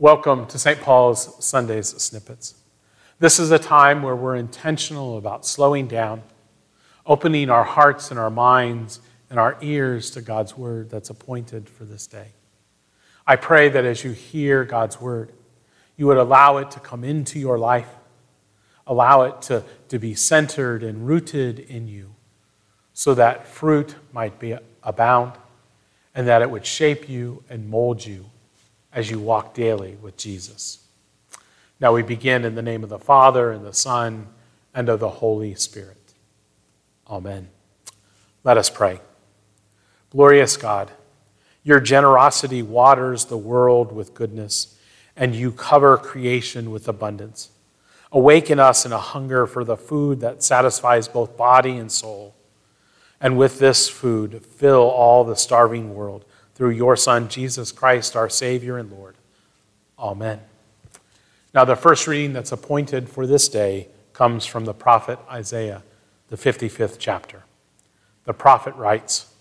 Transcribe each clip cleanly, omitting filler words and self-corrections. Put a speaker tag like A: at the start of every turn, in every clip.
A: Welcome to St. Paul's Sundays Snippets. This is a time where we're intentional about slowing down, opening our hearts and our minds and our ears to God's word that's appointed for this day. I pray that as you hear God's word, you would allow it to come into your life, allow it to be centered and rooted in you so that fruit might be abound and that it would shape you and mold you as you walk daily with Jesus. Now we begin in the name of the Father, and the Son, and of the Holy Spirit. Amen. Let us pray. Glorious God, your generosity waters the world with goodness, and you cover creation with abundance. Awaken us in a hunger for the food that satisfies both body and soul. And with this food, fill all the starving world through your Son, Jesus Christ, our Savior and Lord. Amen. Now, the first reading that's appointed for this day comes from the prophet Isaiah, the 55th chapter. The prophet writes,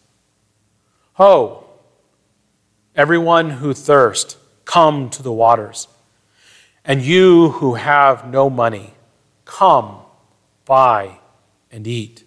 A: "Ho, everyone who thirsts, come to the waters. And you who have no money, come, buy and eat.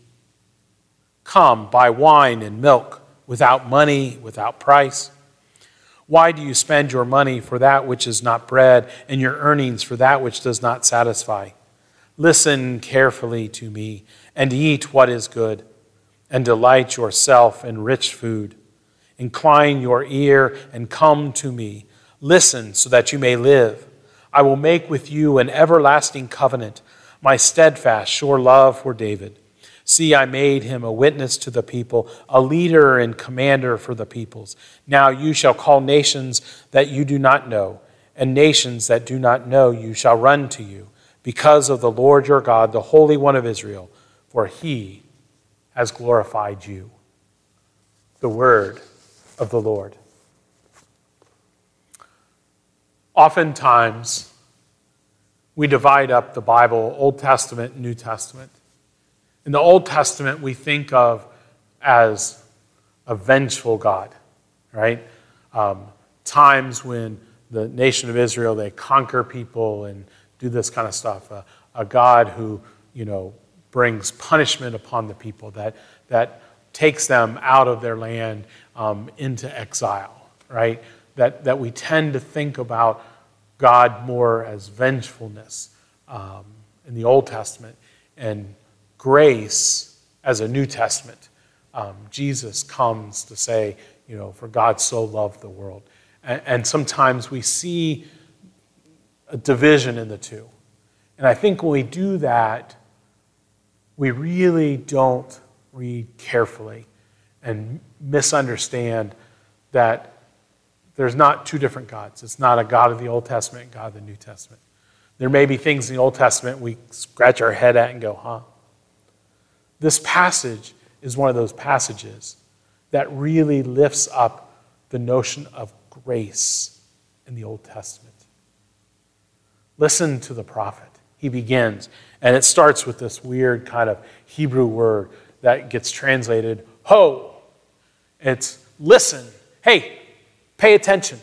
A: Come, buy wine and milk without money, without price. Why do you spend your money for that which is not bread, and your earnings for that which does not satisfy? Listen carefully to me, and eat what is good, and delight yourself in rich food. Incline your ear and come to me. Listen so that you may live. I will make with you an everlasting covenant, my steadfast, sure love for David. See, I made him a witness to the people, a leader and commander for the peoples. Now you shall call nations that you do not know, and nations that do not know you shall run to you, because of the Lord your God, the Holy One of Israel, for he has glorified you." The word of the Lord. Oftentimes, we divide up the Bible, Old Testament and New Testament. In the Old Testament, we think of as a vengeful God, right? Times when the nation of Israel, they conquer people and do this kind of stuff. A God who, brings punishment upon the people, that takes them out of their land into exile, right? That we tend to think about God more as vengefulness in the Old Testament, and grace as a New Testament. Jesus comes to say, for God so loved the world. And sometimes we see a division in the two. And I think when we do that, we really don't read carefully and misunderstand that there's not two different gods. It's not a God of the Old Testament and God of the New Testament. There may be things in the Old Testament we scratch our head at and go, huh? This passage is one of those passages that really lifts up the notion of grace in the Old Testament. Listen to the prophet. He begins, and it starts with this weird kind of Hebrew word that gets translated, ho. It's listen. Hey, pay attention.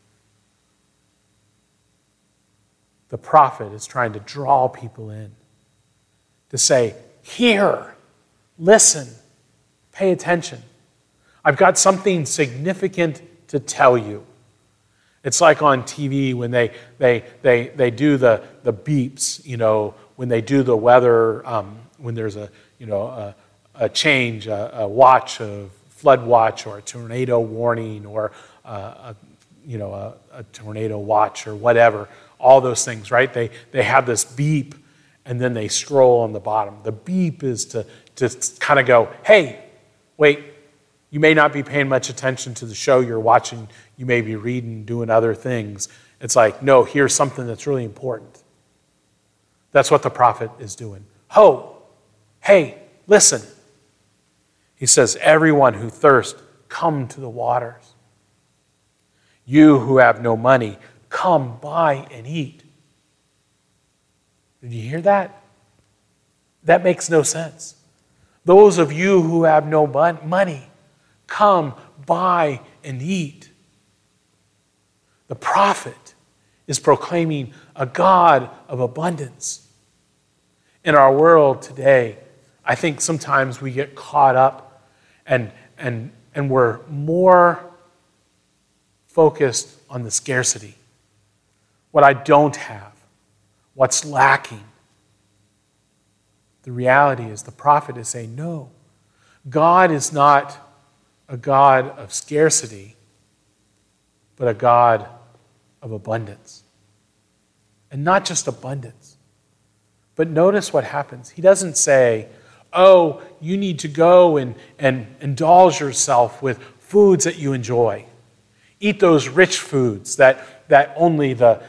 A: The prophet is trying to draw people in, to say, hear. Listen, pay attention. I've got something significant to tell you. It's like on TV when they do the beeps, when they do the weather, when there's a change, a watch, a flood watch, or a tornado warning, or a tornado watch, or whatever. All those things, right? They have this beep, and then they scroll on the bottom. The beep is to kind of go, hey, wait, you may not be paying much attention to the show you're watching. You may be reading, doing other things. It's like, no, here's something that's really important. That's what the prophet is doing. Ho, hey, listen. He says, everyone who thirsts, come to the waters. You who have no money, come buy and eat. Did you hear that? That makes no sense. Those of you who have no money, come buy and eat. The prophet is proclaiming a God of abundance. In our world today, I think sometimes we get caught up and we're more focused on the scarcity, what I don't have, what's lacking. The reality is the prophet is saying, no, God is not a God of scarcity, but a God of abundance. And not just abundance. But notice what happens. He doesn't say, oh, you need to go and indulge yourself with foods that you enjoy. Eat those rich foods that only the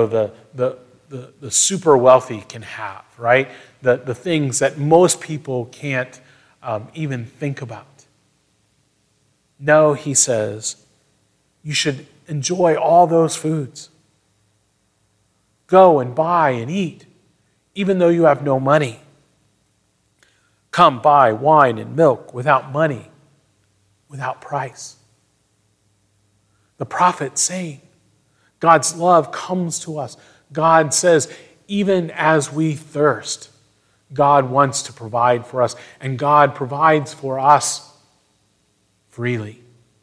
A: super wealthy can have, right? The things that most people can't even think about. No, he says, you should enjoy all those foods. Go and buy and eat, even though you have no money. Come buy wine and milk without money, without price. The prophet saying, God's love comes to us. God says, even as we thirst, God wants to provide for us, and God provides for us freely.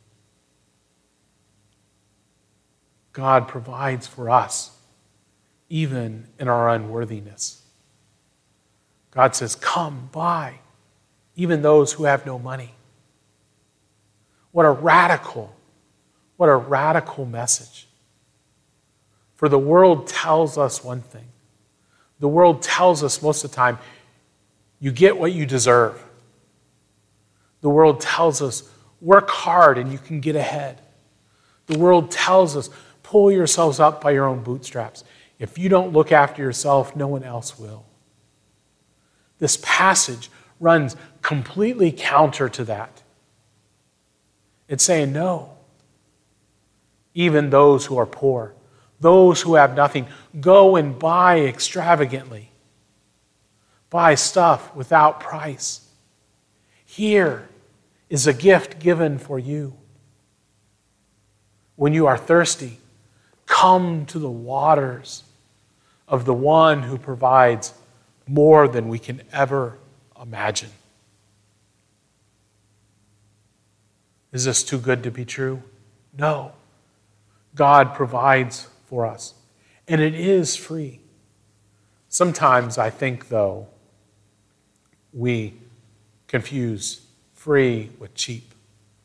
A: God provides for us, even in our unworthiness. God says, come, buy, even those who have no money. What a radical message. For the world tells us one thing. The world tells us most of the time, you get what you deserve. The world tells us, work hard and you can get ahead. The world tells us, pull yourselves up by your own bootstraps. If you don't look after yourself, no one else will. This passage runs completely counter to that. It's saying, no. Even those who are poor, those who have nothing, go and buy extravagantly. Buy stuff without price. Here is a gift given for you. When you are thirsty, come to the waters of the one who provides more than we can ever imagine. Is this too good to be true? No. God provides for us, and it is free. Sometimes I think, though, we confuse free with cheap.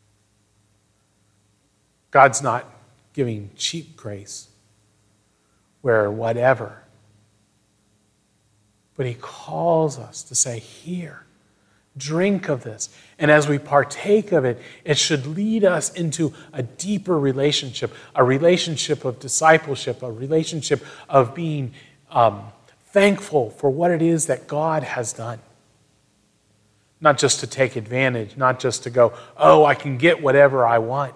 A: God's not giving cheap grace where whatever. But he calls us to say, here, drink of this. And as we partake of it, it should lead us into a deeper relationship, a relationship of discipleship, a relationship of being thankful for what it is that God has done. Not just to take advantage, not just to go, oh, I can get whatever I want,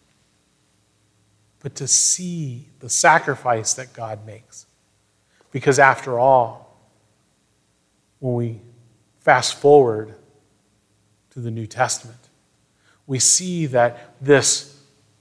A: but to see the sacrifice that God makes. Because after all, when we fast forward to the New Testament, we see that this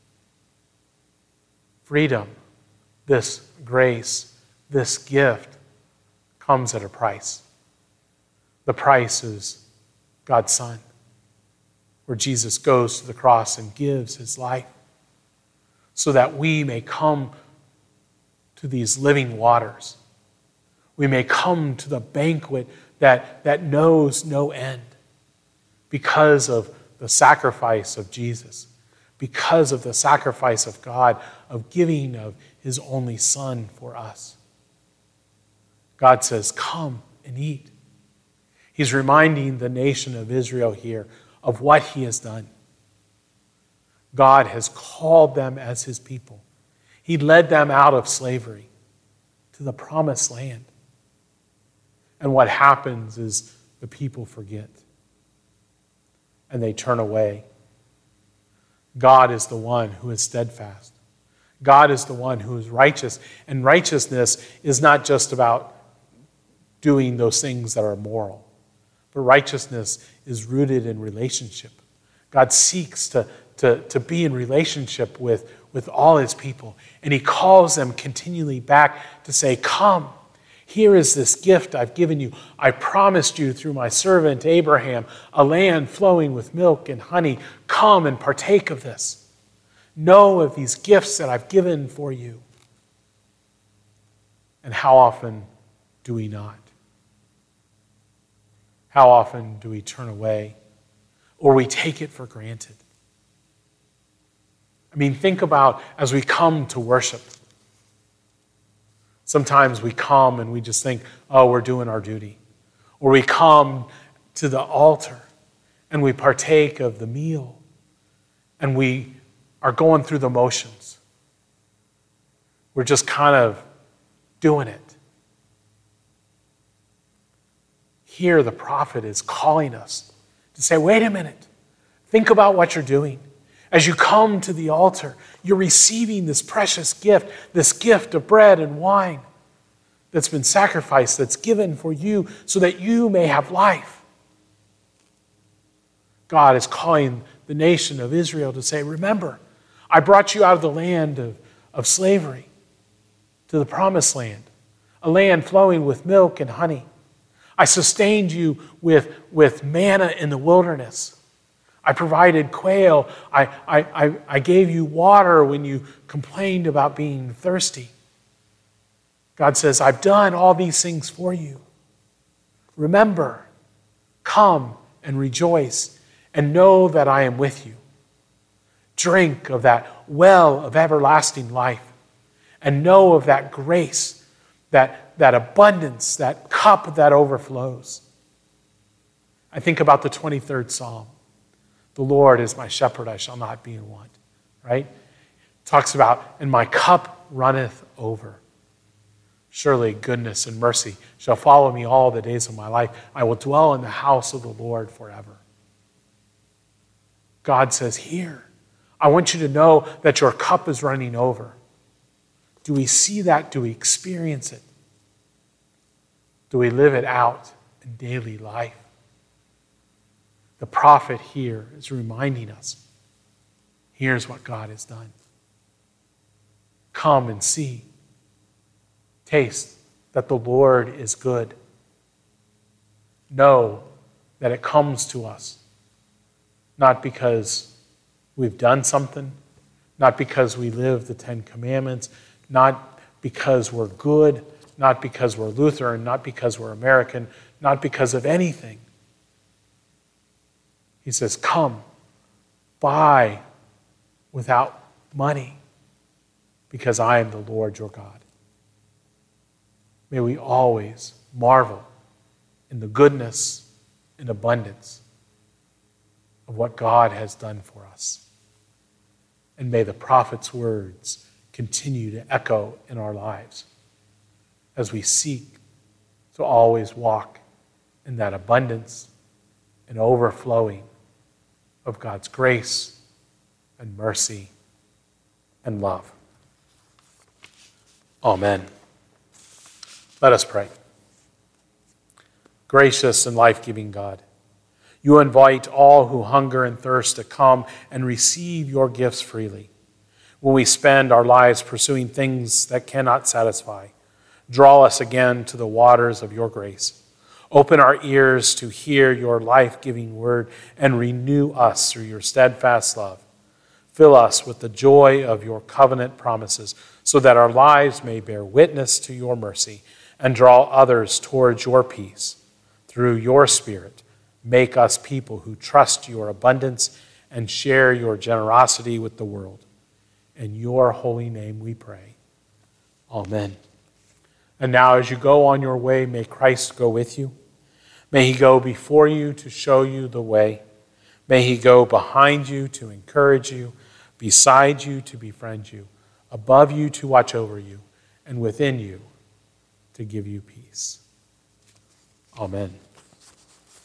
A: freedom, this grace, this gift comes at a price. The price is God's Son, where Jesus goes to the cross and gives his life so that we may come to these living waters. We may come to the banquet that knows no end because of the sacrifice of Jesus, because of the sacrifice of God, of giving of his only Son for us. God says, come and eat. He's reminding the nation of Israel here of what he has done. God has called them as his people. He led them out of slavery to the promised land. And what happens is the people forget and they turn away. God is the one who is steadfast. God is the one who is righteous. And righteousness is not just about doing those things that are moral, but righteousness is rooted in relationship. God seeks to be in relationship with with all his people. And he calls them continually back to say, come, here is this gift I've given you. I promised you through my servant Abraham a land flowing with milk and honey. Come and partake of this. Know of these gifts that I've given for you. And how often do we not? How often do we turn away or we take it for granted? I mean, think about as we come to worship. Sometimes we come and we just think, oh, we're doing our duty. Or we come to the altar and we partake of the meal and we are going through the motions. We're just kind of doing it. Here the prophet is calling us to say, wait a minute, think about what you're doing. As you come to the altar, you're receiving this precious gift, this gift of bread and wine that's been sacrificed, that's given for you so that you may have life. God is calling the nation of Israel to say, remember, I brought you out of the land of slavery to the promised land, a land flowing with milk and honey. I sustained you with manna in the wilderness. I provided quail. I gave you water when you complained about being thirsty. God says, I've done all these things for you. Remember, come and rejoice and know that I am with you. Drink of that well of everlasting life and know of that grace, that abundance, that cup that overflows. I think about the 23rd Psalm. The Lord is my shepherd, I shall not be in want. Right? It talks about, and my cup runneth over. Surely goodness and mercy shall follow me all the days of my life. I will dwell in the house of the Lord forever. God says, here, I want you to know that your cup is running over. Do we see that? Do we experience it? Do we live it out in daily life? The prophet here is reminding us, here's what God has done. Come and see. Taste that the Lord is good. Know that it comes to us, not because we've done something, not because we live the Ten Commandments, not because we're good, not because we're Lutheran, not because we're American, not because of anything. He says, come, buy without money, because I am the Lord your God. May we always marvel in the goodness and abundance of what God has done for us. And may the prophet's words continue to echo in our lives as we seek to always walk in that abundance and overflowing of God's grace and mercy and love. Amen. Let us pray. Gracious and life-giving God, you invite all who hunger and thirst to come and receive your gifts freely. When we spend our lives pursuing things that cannot satisfy, draw us again to the waters of your grace. Open our ears to hear your life-giving word and renew us through your steadfast love. Fill us with the joy of your covenant promises so that our lives may bear witness to your mercy and draw others towards your peace. Through your Spirit, make us people who trust your abundance and share your generosity with the world. In your holy name we pray. Amen. And now as you go on your way, may Christ go with you. May he go before you to show you the way. May he go behind you to encourage you, beside you to befriend you, above you to watch over you, and within you to give you peace. Amen.